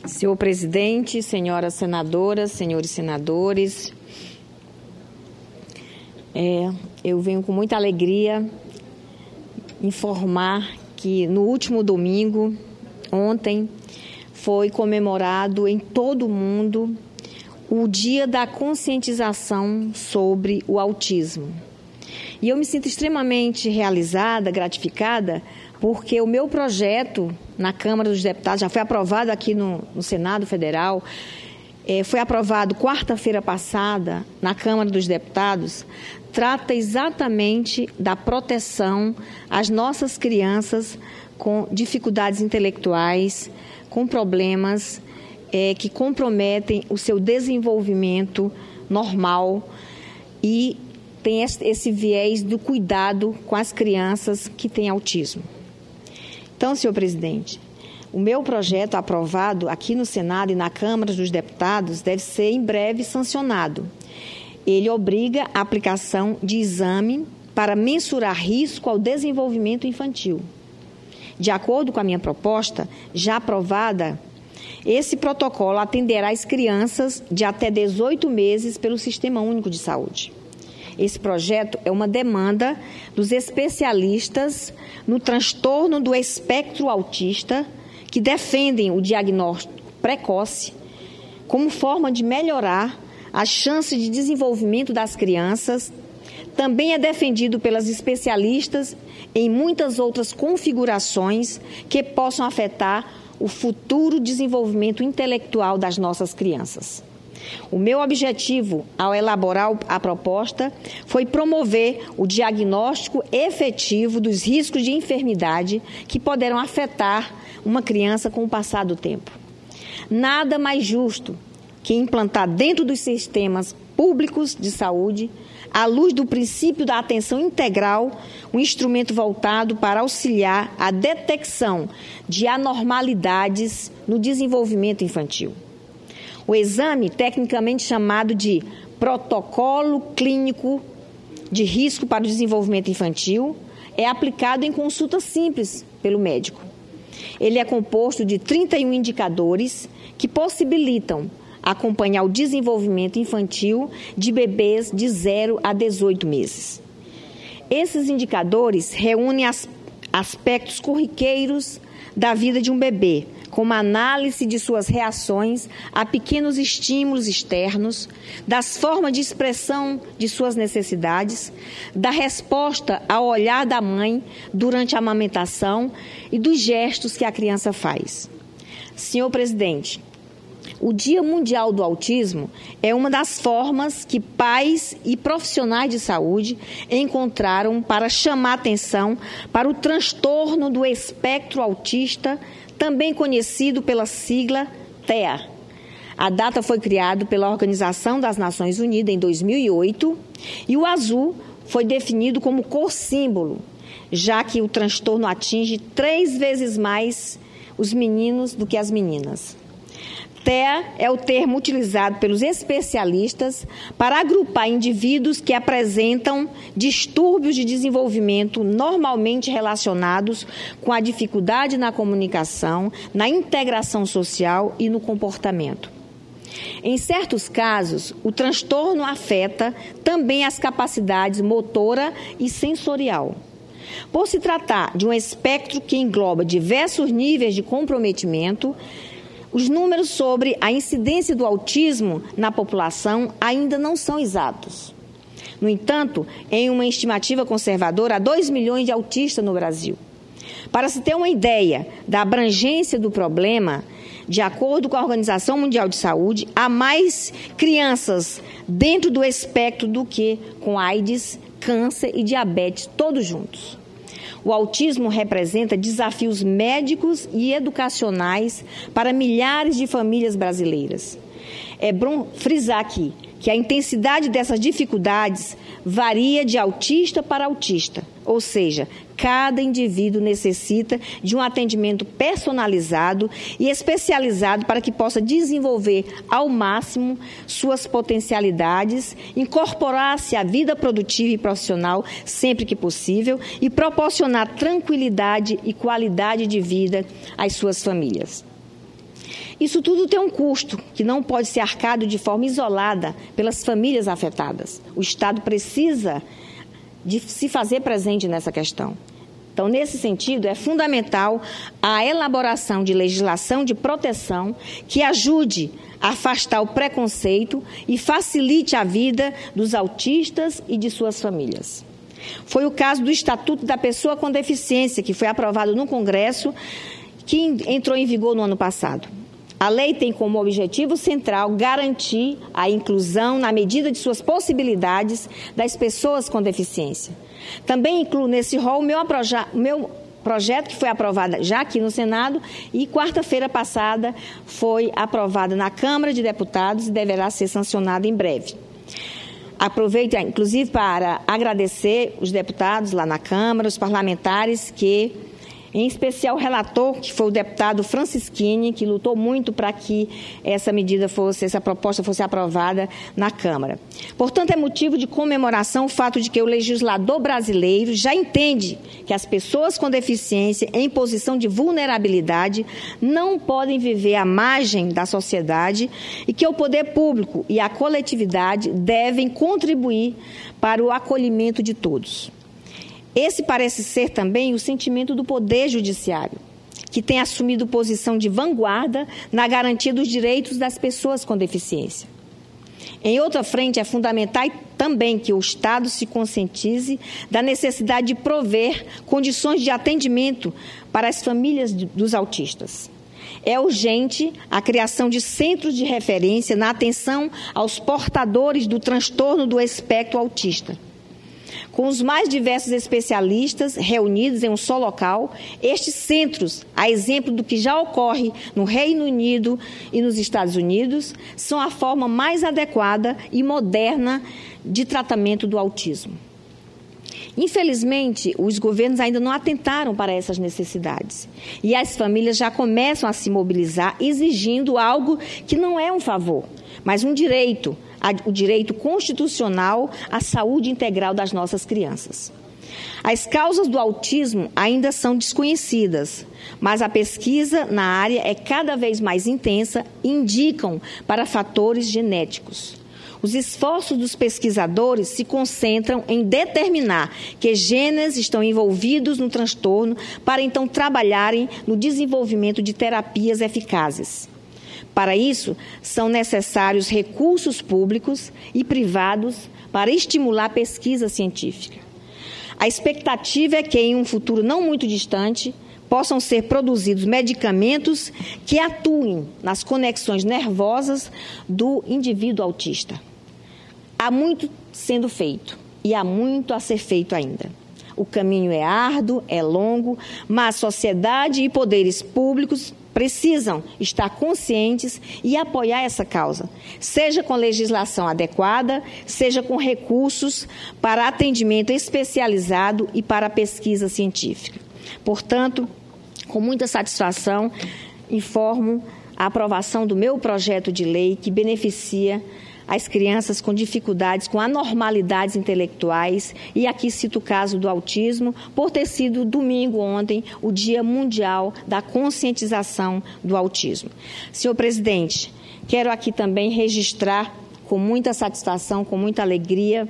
Senhor presidente, senhoras senadoras, senhores senadores, eu venho com muita alegria informar que no último domingo, ontem, foi comemorado em todo o mundo o Dia da Conscientização sobre o Autismo. E eu me sinto extremamente realizada, gratificada, porque o meu projeto na Câmara dos Deputados já foi aprovado aqui no Senado Federal, foi aprovado quarta-feira passada na Câmara dos Deputados, trata exatamente da proteção às nossas crianças com dificuldades intelectuais, com problemas que comprometem o seu desenvolvimento normal e tem esse viés do cuidado com as crianças que têm autismo. Então, senhor presidente, o meu projeto aprovado aqui no Senado e na Câmara dos Deputados deve ser em breve sancionado. Ele obriga a aplicação de exame para mensurar risco ao desenvolvimento infantil. De acordo com a minha proposta, já aprovada, esse protocolo atenderá as crianças de até 18 meses pelo Sistema Único de Saúde. Esse projeto é uma demanda dos especialistas no transtorno do espectro autista que defendem o diagnóstico precoce como forma de melhorar as chances de desenvolvimento das crianças. Também é defendido pelas especialistas em muitas outras configurações que possam afetar o futuro desenvolvimento intelectual das nossas crianças. O meu objetivo ao elaborar a proposta foi promover o diagnóstico efetivo dos riscos de enfermidade que poderão afetar uma criança com o passar do tempo. Nada mais justo que implantar dentro dos sistemas públicos de saúde, à luz do princípio da atenção integral, um instrumento voltado para auxiliar a detecção de anormalidades no desenvolvimento infantil. O exame, tecnicamente chamado de Protocolo Clínico de Risco para o Desenvolvimento Infantil, é aplicado em consulta simples pelo médico. Ele é composto de 31 indicadores que possibilitam acompanhar o desenvolvimento infantil de bebês de 0 a 18 meses. Esses indicadores reúnem aspectos corriqueiros da vida de um bebê, como a análise de suas reações a pequenos estímulos externos, das formas de expressão de suas necessidades, da resposta ao olhar da mãe durante a amamentação e dos gestos que a criança faz. Senhor presidente, o Dia Mundial do Autismo é uma das formas que pais e profissionais de saúde encontraram para chamar atenção para o transtorno do espectro autista, também conhecido pela sigla TEA. A data foi criada pela Organização das Nações Unidas em 2008 e o azul foi definido como cor símbolo, já que o transtorno atinge 3 vezes mais os meninos do que as meninas. TEA é o termo utilizado pelos especialistas para agrupar indivíduos que apresentam distúrbios de desenvolvimento normalmente relacionados com a dificuldade na comunicação, na integração social e no comportamento. Em certos casos, o transtorno afeta também as capacidades motora e sensorial. Por se tratar de um espectro que engloba diversos níveis de comprometimento, os números sobre a incidência do autismo na população ainda não são exatos. No entanto, em uma estimativa conservadora, há 2 milhões de autistas no Brasil. Para se ter uma ideia da abrangência do problema, de acordo com a Organização Mundial de Saúde, há mais crianças dentro do espectro do que com AIDS, câncer e diabetes, todos juntos. O autismo representa desafios médicos e educacionais para milhares de famílias brasileiras. É bom frisar aqui que a intensidade dessas dificuldades varia de autista para autista, ou seja, cada indivíduo necessita de um atendimento personalizado e especializado para que possa desenvolver ao máximo suas potencialidades, incorporar-se à vida produtiva e profissional sempre que possível e proporcionar tranquilidade e qualidade de vida às suas famílias. Isso tudo tem um custo que não pode ser arcado de forma isolada pelas famílias afetadas. O Estado precisa de se fazer presente nessa questão. Então, nesse sentido, é fundamental a elaboração de legislação de proteção que ajude a afastar o preconceito e facilite a vida dos autistas e de suas famílias. Foi o caso do Estatuto da Pessoa com Deficiência, que foi aprovado no Congresso, que entrou em vigor no ano passado. A lei tem como objetivo central garantir a inclusão, na medida de suas possibilidades, das pessoas com deficiência. Também incluo nesse rol o meu projeto, que foi aprovado já aqui no Senado, e quarta-feira passada foi aprovado na Câmara de Deputados e deverá ser sancionado em breve. Aproveito, inclusive, para agradecer os deputados lá na Câmara, os parlamentares que, em especial o relator, que foi o deputado Francisquini, que lutou muito para que essa proposta fosse aprovada na Câmara. Portanto, é motivo de comemoração o fato de que o legislador brasileiro já entende que as pessoas com deficiência em posição de vulnerabilidade não podem viver à margem da sociedade e que o poder público e a coletividade devem contribuir para o acolhimento de todos. Esse parece ser também o sentimento do Poder Judiciário, que tem assumido posição de vanguarda na garantia dos direitos das pessoas com deficiência. Em outra frente, é fundamental também que o Estado se conscientize da necessidade de prover condições de atendimento para as famílias dos autistas. É urgente a criação de centros de referência na atenção aos portadores do transtorno do espectro autista. Com os mais diversos especialistas reunidos em um só local, estes centros, a exemplo do que já ocorre no Reino Unido e nos Estados Unidos, são a forma mais adequada e moderna de tratamento do autismo. Infelizmente, os governos ainda não atentaram para essas necessidades e as famílias já começam a se mobilizar exigindo algo que não é um favor, mas um direito, o direito constitucional à saúde integral das nossas crianças. As causas do autismo ainda são desconhecidas, mas a pesquisa na área é cada vez mais intensa e indicam para fatores genéticos. Os esforços dos pesquisadores se concentram em determinar que genes estão envolvidos no transtorno para então trabalharem no desenvolvimento de terapias eficazes. Para isso, são necessários recursos públicos e privados para estimular a pesquisa científica. A expectativa é que, em um futuro não muito distante, possam ser produzidos medicamentos que atuem nas conexões nervosas do indivíduo autista. Há muito sendo feito e há muito a ser feito ainda. O caminho é árduo, é longo, mas sociedade e poderes públicos precisam estar conscientes e apoiar essa causa, seja com legislação adequada, seja com recursos para atendimento especializado e para pesquisa científica. Portanto, com muita satisfação, informo a aprovação do meu projeto de lei que beneficia as crianças com dificuldades, com anormalidades intelectuais, e aqui cito o caso do autismo, por ter sido domingo ontem o Dia Mundial da Conscientização do Autismo. Senhor presidente, quero aqui também registrar com muita satisfação, com muita alegria,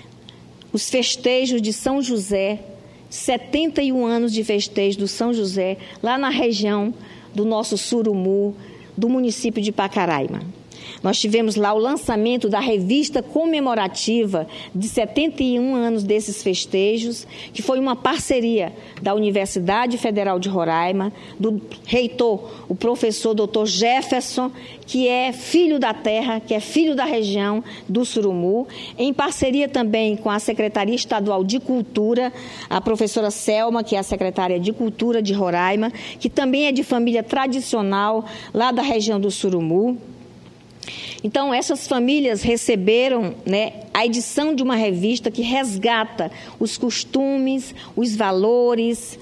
os festejos de São José, 71 anos de festejo do São José, lá na região do nosso Surumú, do município de Pacaraima. Nós tivemos lá o lançamento da revista comemorativa de 71 anos desses festejos, que foi uma parceria da Universidade Federal de Roraima, do reitor, o professor Dr. Jefferson, que é filho da terra, que é filho da região do Surumú, em parceria também com a Secretaria Estadual de Cultura, a professora Selma, que é a secretária de Cultura de Roraima, que também é de família tradicional lá da região do Surumú. Então, essas famílias receberam, a edição de uma revista que resgata os costumes, os valores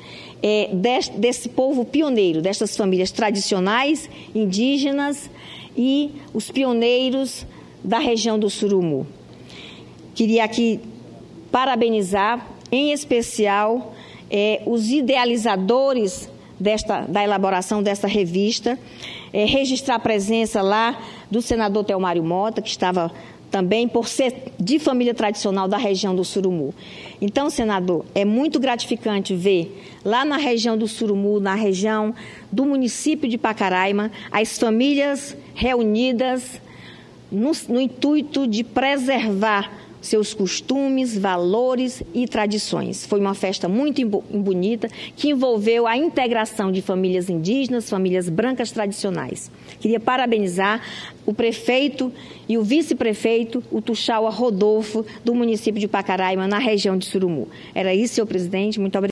desse povo pioneiro, dessas famílias tradicionais, indígenas e os pioneiros da região do Surumú. Queria aqui parabenizar, em especial, os idealizadores da elaboração dessa revista, registrar a presença lá do senador Telmário Mota, que estava também por ser de família tradicional da região do Surumu. Então, senador, é muito gratificante ver lá na região do Surumu, na região do município de Pacaraima, as famílias reunidas no intuito de preservar seus costumes, valores e tradições. Foi uma festa muito bonita, que envolveu a integração de famílias indígenas, famílias brancas tradicionais. Queria parabenizar o prefeito e o vice-prefeito, o Tuxaua Rodolfo, do município de Pacaraima, na região de Surumu. Era isso, senhor presidente. Muito obrigado.